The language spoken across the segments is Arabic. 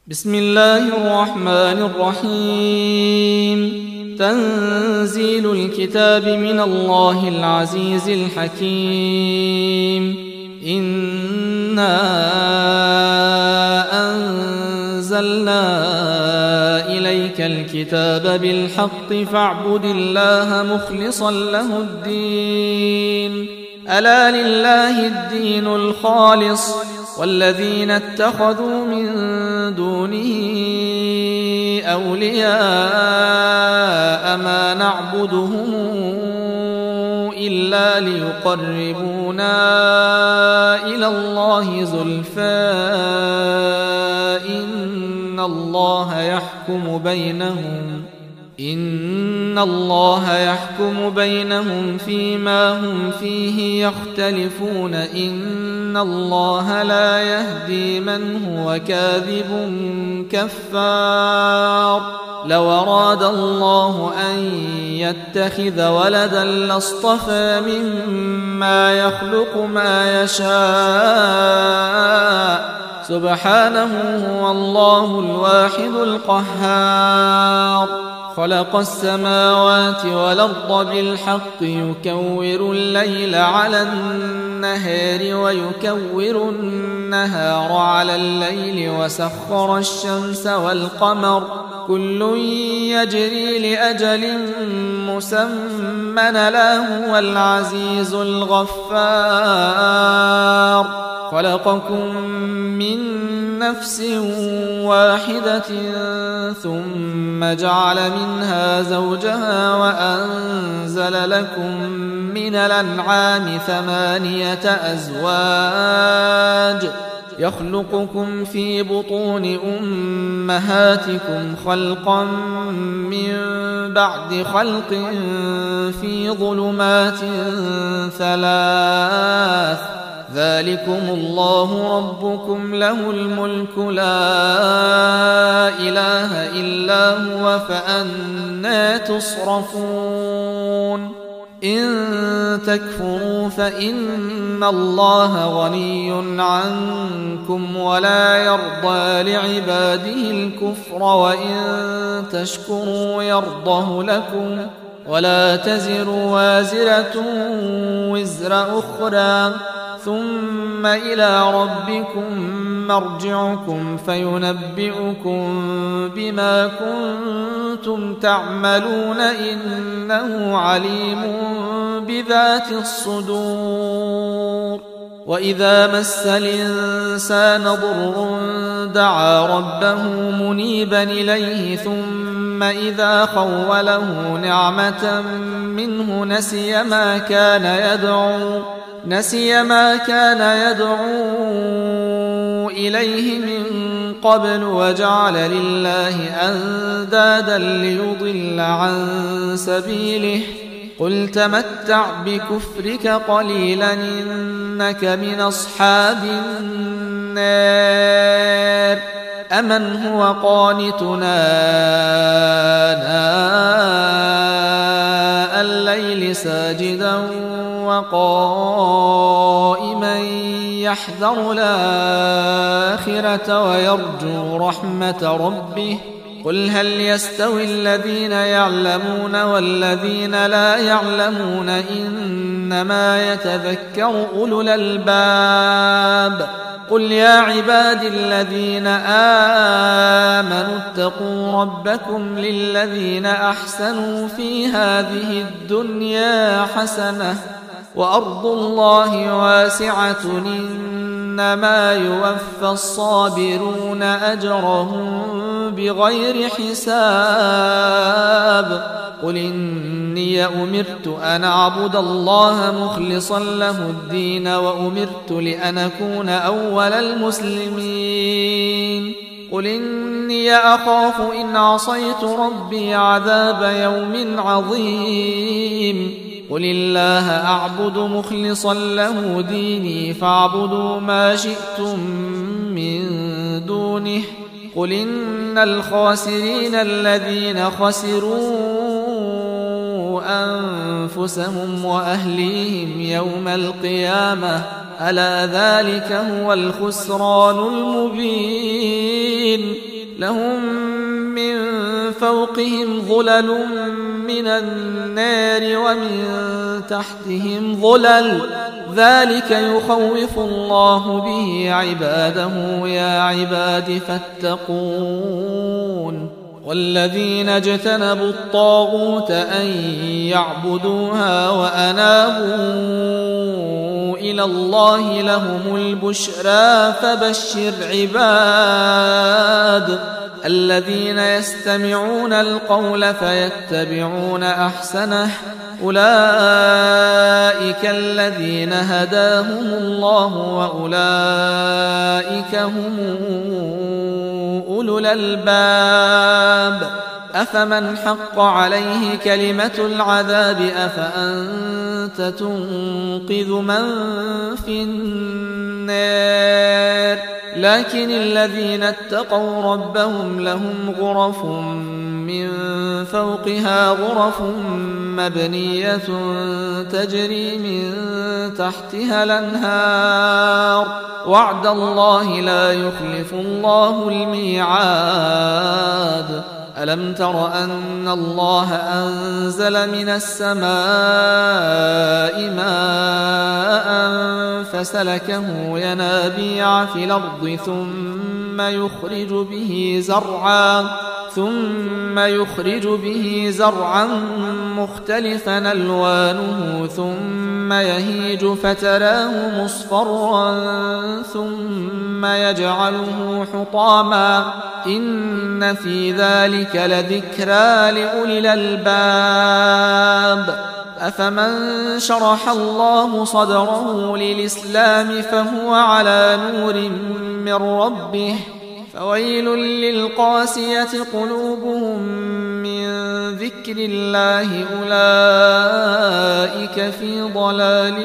بسم الله الرحمن الرحيم. تنزيل الكتاب من الله العزيز الحكيم. إنا أنزلنا إليك الكتاب بالحق فاعبد الله مخلصا له الدين. ألا لله الدين الخالص والذين اتخذوا من دونه أولياء ما نعبدهم إلا ليقربونا إلى الله زلفى إن الله يحكم بينهم فيما هم فيه يختلفون. إن الله لا يهدي من هو كاذب كفار. لو أراد الله أن يتخذ ولدا لاصطفى مما يخلق ما يشاء سبحانه هو الله الواحد القهار. خلق السماوات والأرض بالحق يكور الليل على النهار ويكور النهار على الليل وسخر الشمس والقمر كل يجري لأجل مسمى لا هو العزيز الغفار. خلقكم من نفس واحدة ثم جعل منها زوجها وأنزل لكم من الأنعام 8 أزواج يخلقكم في بطون أمهاتكم خلقا من بعد خلق في ظلمات 3 ذلكم الله ربكم له الملك لا إله إلا هو فأنى تصرفون. إن تكفروا فإن الله غني عنكم ولا يرضى لعباده الكفر وإن تشكروا يرضه لكم ولا تزر وازرة وزر أخرى ثم إلى ربكم مرجعكم فينبئكم بما كنتم تعملون إنه عليم بذات الصدور. وإذا مس الإنسان ضر دعا ربه منيبا إليه ثم إذا خوله نعمة منه نسي ما كان يدعو إليه من قبل وجعل لله أندادا ليضل عن سبيله. قل تمتع بكفرك قليلا إنك من أصحاب النار. أمن هو قانتنا آناء الليل ساجدا وقائما يحذر الآخرة ويرجو رحمة ربه. قل هل يستوي الذين يعلمون والذين لا يعلمون إنما يتذكر أولو الألباب. قل يا عبادي الذين آمنوا اتقوا ربكم للذين أحسنوا في هذه الدنيا حسنة وأرض الله واسعة إنما يوفى الصابرون أجرهم بغير حساب. قل إني أمرت أن أعبد الله مخلصا له الدين وأمرت لأن أكون أول المسلمين. قل إني أخاف إن عصيت ربي عذاب يوم عظيم. قل الله أعبد مخلصا له ديني فاعبدوا ما شئتم من دونه. قل إن الخاسرين الذين خسروا أنفسهم وأهليهم يوم القيامة ألا ذلك هو الخسران المبين لهم من فوقهم ظلل من النار ومن تحتهم ظلل ذلك يخوف الله به عباده يا عباد فاتقون والذين اجتنبوا الطاغوت أن يعبدوها وأنابوا إلى الله لهم البشرى فبشر عباد الذين يستمعون القول فيتبعون أحسنه أولئك الذين هداهم الله وأولئك هم أولو الألباب أفمن حق عليه كلمة العذاب أفأنت تنقذ من في النار لكن الذين اتقوا ربهم لهم غرف من فوقها غرف مبنية تجري من تحتها الأنهار وعد الله لا يخلف الله الميعاد ألم تر أن الله أنزل من السماء ماء فسلكه ينابيع في الأرض ثم يخرج به زرعا مختلفا ألوانه ثم يهيج فتراه مصفرا ثم يجعله حطاما إن في ذلك لذكرى لأولي الألباب أفمن شرح الله صدره للإسلام فهو على نور من ربه فويل للقاسية قلوبهم من ذكر الله أولئك في ضلال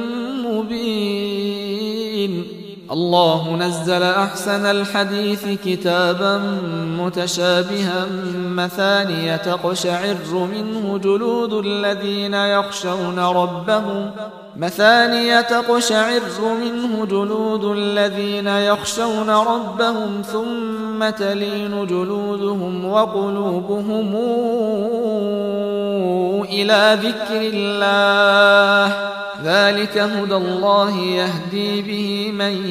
مبين الله نزل أحسن الحديث كتابا متشابها مثانية تقشعر منه جلود الذين يخشون ربهم ثم تلين جلودهم وقلوبهم إلى ذكر الله ذلك هدى الله يهدي به من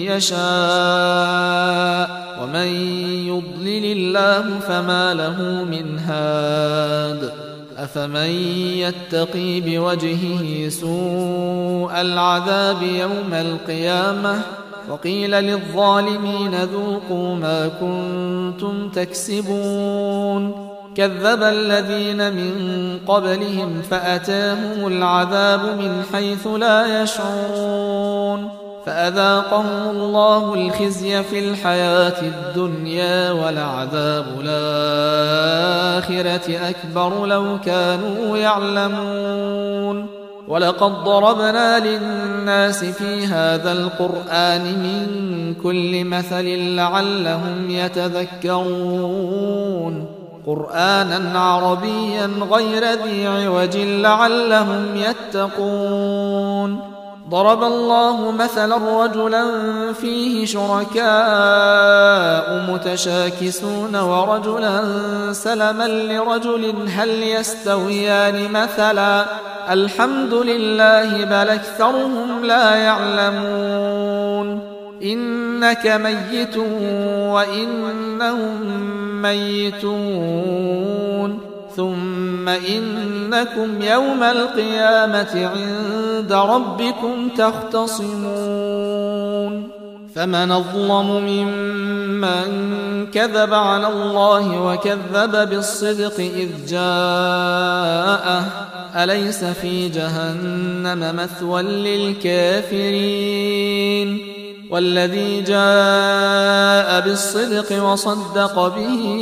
يشاء ومن يضلل الله فما له من هاد أفمن يتقي بوجهه سوء العذاب يوم القيامة وقيل للظالمين ذوقوا ما كنتم تكسبون كذب الذين من قبلهم فأتاهم العذاب من حيث لا يشعرون فأذاقهم الله الخزي في الحياة الدنيا ولعذاب الآخرة أكبر لو كانوا يعلمون ولقد ضربنا للناس في هذا القرآن من كل مثل لعلهم يتذكرون قرآنا عربيا غير ذي عوج لعلهم يتقون ضرب الله مثلا رجلا فيه شركاء متشاكسون ورجلا سلما لرجل هل يستويان مثلا الحمد لله بل أكثرهم لا يعلمون إنك ميت وإنهم ميتون ثم إنكم يوم القيامة عند ربكم تختصمون فمن أظلم ممن كذب على الله وكذب بالصدق إذ جاءه أليس في جهنم مثوى للكافرين والذي جاء بالصدق وصدق به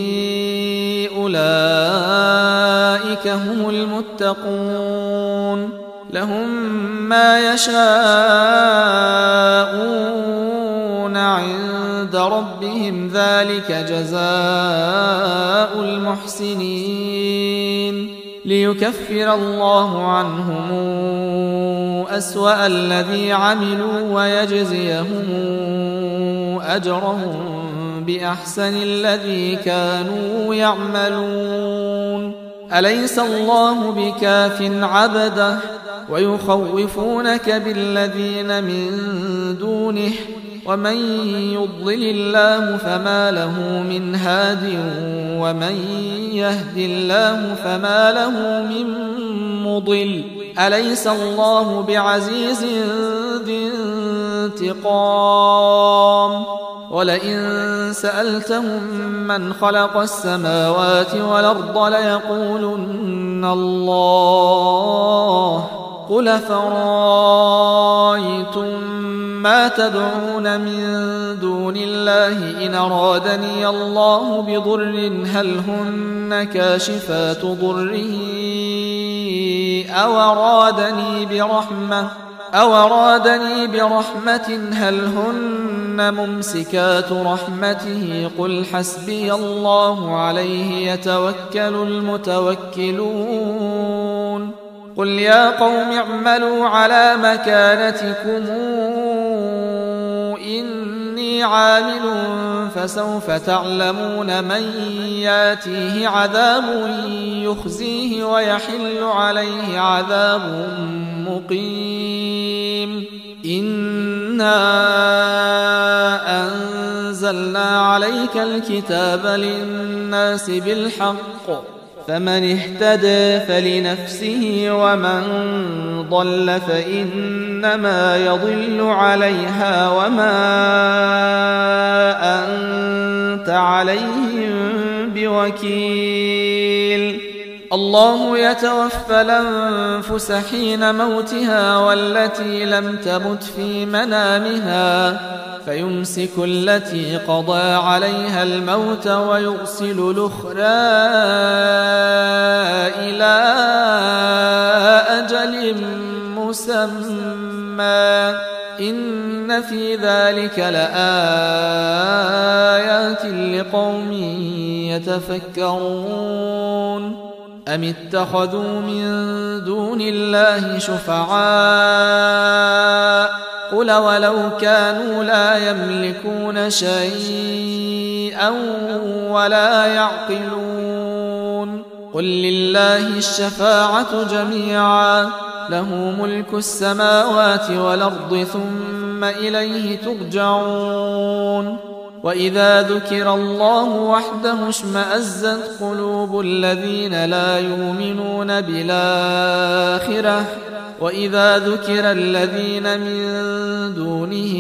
أولئك هم المتقون لهم ما يشاءون عند ربهم ذلك جزاء المحسنين ليكفر الله عنهم أسوأ الذي عملوا ويجزيهم أجرهم بأحسن الذي كانوا يعملون. أليس الله بكاف عبده ويخوفونك بالذين من دونه ومن يضلل الله فما له من هاد ومن يهد الله فما له من مضل. أليس الله بعزيز ذي انتقام؟ ولئن سألتهم من خلق السماوات والأرض ليقولن الله. قل فرأيتم ما تدعون من دون الله إن أرادني الله بضر هل هن كاشفات ضره أو أرادني برحمة هل هن ممسكات رحمته؟ قل حسبي الله عليه يتوكل المتوكلون. قل يا قوم اعملوا على مكانتكم إني عامل فسوف تعلمون من ياتيه عذاب يخزيه ويحل عليه عذاب مقيم. إنا أنزلنا عليك الكتاب للناس بالحق فمن اهتدى فلنفسه ومن ضل فإنما يضل عليها وما أنت عليهم بوكيل. الله يتوفى الأنفس حين موتها والتي لم تمت في منامها فيمسك التي قضى عليها الموت ويرسل الأخرى إلى أجل مسمى إن في ذلك لآيات لقوم يتفكرون. أم اتخذوا من دون الله شفعاء قل ولو كانوا لا يملكون شيئا ولا يعقلون. قل لله الشفاعة جميعا له ملك السماوات والأرض ثم إليه ترجعون. وإذا ذكر الله وحده اشمأزت قلوب الذين لا يؤمنون بالآخرة وإذا ذكر الذين من دونه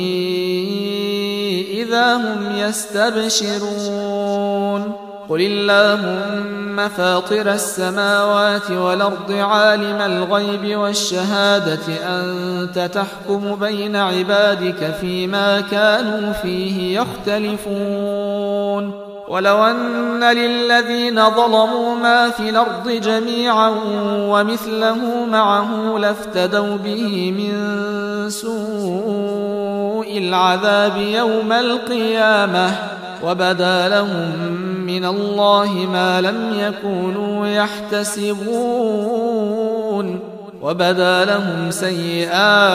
إذا هم يستبشرون. قل اللهم فاطر السماوات والأرض عالم الغيب والشهادة أنت تحكم بين عبادك فيما كانوا فيه يختلفون. ولو أن للذين ظلموا ما في الأرض جميعا ومثله معه لافتدوا به من سوء العذاب يوم القيامة وبدا لهم من الله ما لم يكونوا يحتسبون وبدا لهم سيئات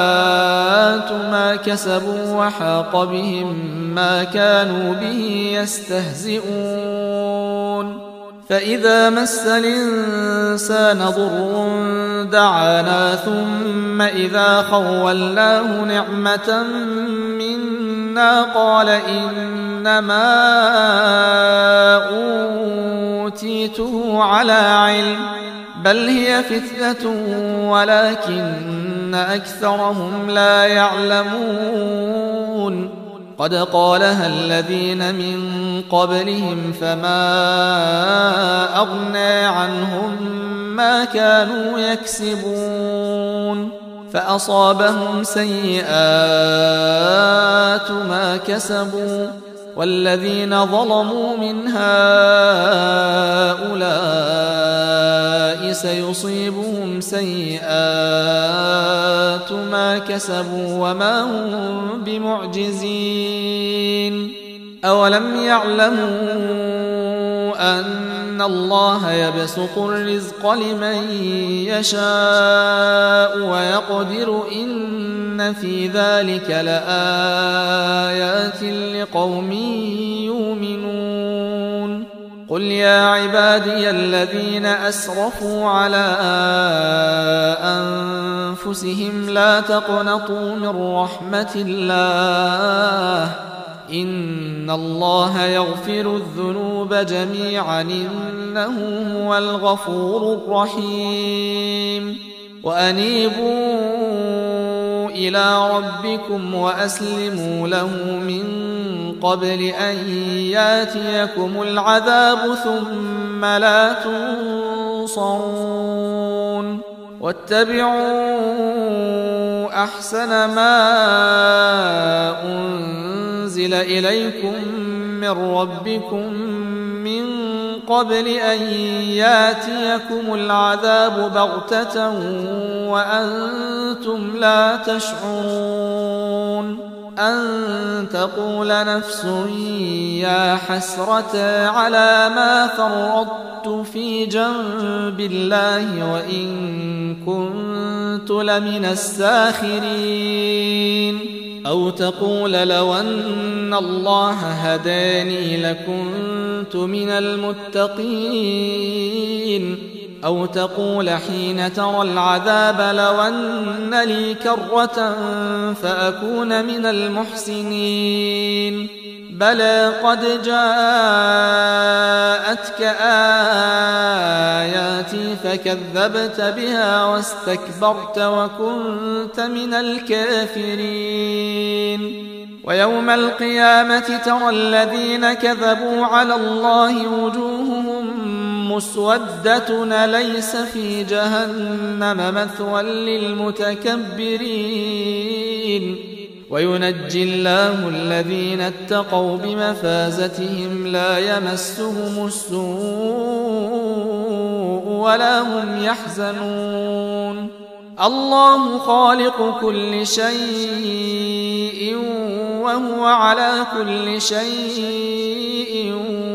ما كسبوا وحاق بهم ما كانوا به يستهزئون. فإذا مس الإنسان ضر دعانا ثم إذا خولناه نعمة منا قال إنما أوتيته على علم بل هي فتنة ولكن أكثرهم لا يعلمون. قد قالها الذين من قبلهم فما أغنى عنهم ما كانوا يكسبون فأصابهم سيئات ما كسبوا والذين ظلموا من هؤلاء سيصيبهم سيئات ما كسبوا وما هم بمعجزين. أولم يعلموا أن وأن الله يبسط الرزق لمن يشاء ويقدر إن في ذلك لآيات لقوم يؤمنون قل يا عبادي الذين أسرفوا على أنفسهم لا تقنطوا من رحمة الله إن الله يغفر الذنوب جميعا إنه هو الغفور الرحيم وأنيبوا إلى ربكم وأسلموا له من قبل أن ياتيكم العذاب ثم لا تنصرون واتبعوا أحسن ما أنزل إليكم من ربكم من قبل أن ياتيكم العذاب بغتة وأنتم لا تشعرون أن تقول نفس يا حسرة على ما فرطت في جنب الله وإن كنت لمن الساخرين أو تقول لو أن الله هداني لكنت من المتقين أو تقول حين ترى العذاب لو أن لي كرة فأكون من المحسنين بلى قد جاءتك آياتي فكذبت بها واستكبرت وكنت من الكافرين ويوم القيامة ترى الذين كذبوا على الله وجوههم مسودة أليس في جهنم مثوى للمتكبرين وينجي الله الذين اتقوا بمفازتهم لا يمسهم السوء ولا هم يحزنون الله خالق كل شيء وهو على كل شيء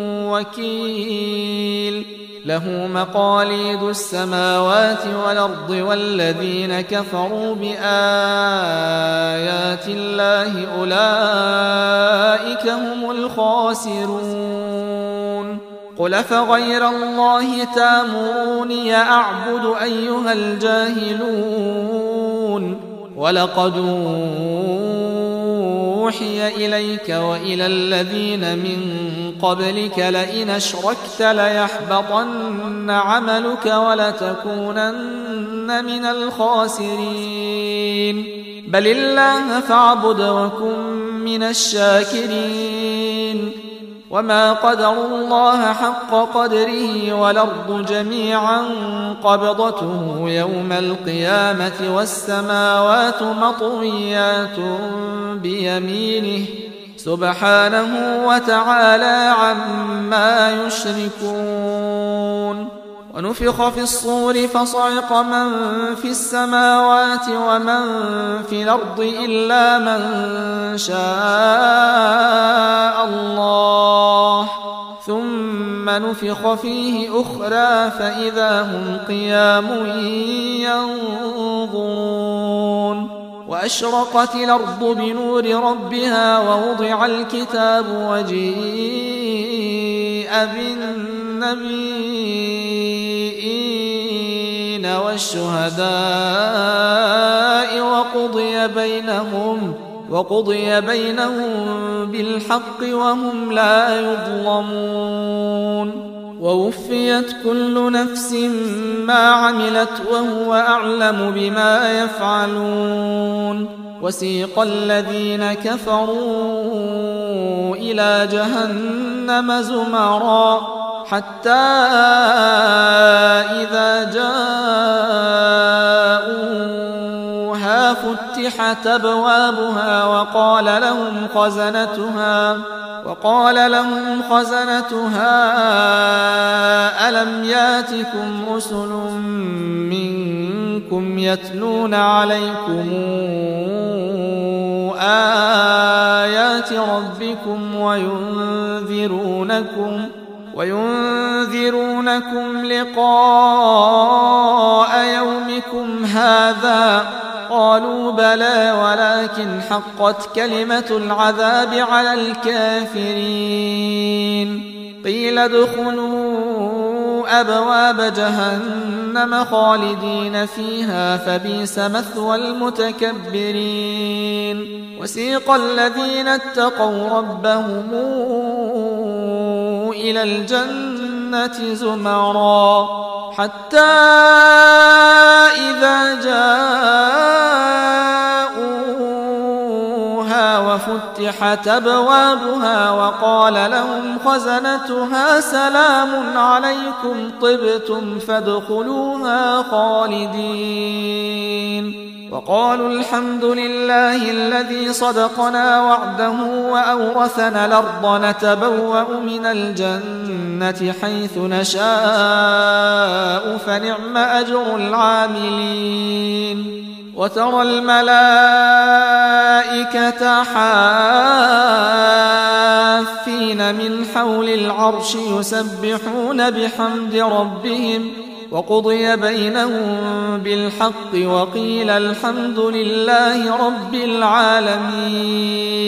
وكيل له مقاليد السماوات والأرض والذين كفروا بآيات الله أولئك هم الخاسرون قل أفغير الله تأمروني أعبد أيها الجاهلون ولقد أوحي إليك وإلى الذين من قبلك لئن أشركت ليحبطن عملك ولتكونن من الخاسرين بل الله فاعبد وكن من الشاكرين وما قدروا الله حق قدره والأرض جميعا قبضته يوم القيامة والسماوات مطويات بيمينه سبحانه وتعالى عما يشركون ونفخ في الصور فصعق من في السماوات ومن في الأرض إلا من شاء الله ثم نفخ فيه أخرى فإذا هم قيام ينظرون وأشرقت الأرض بنور ربها ووضع الكتاب وجيء بالنبيين والشهداء وقضي بينهم بالحق وهم لا يظلمون ووفيت كل نفس ما عملت وهو أعلم بما يفعلون وسيق الذين كفروا إلى جهنم زمرا حتى إذا جاءوها فتحت أبوابها وقال لهم خزنتها ألم ياتكم رسل منكم يتلون عليكم آيات ربكم وينذرونكم لقاء يومكم هذا قالوا بلى ولكن حقت كلمة العذاب على الكافرين قيل ادخلوا أبواب جهنم خالدين فيها فبئس مثوى المتكبرين وسيق الذين اتقوا ربهم إلى الجنة زمرا حتى إذا جاءوها وفتحت أبوابها وقال لهم خزنتها سلام عليكم طبتم فادخلوها خالدين وقالوا الحمد لله الذي صدقنا وعده وأورثنا الأرض نتبوأ من الجنة حيث نشاء فنعم أجر العاملين وترى الملائكة حافين من حول العرش يسبحون بحمد ربهم وقضي بينهم بالحق وقيل الحمد لله رب العالمين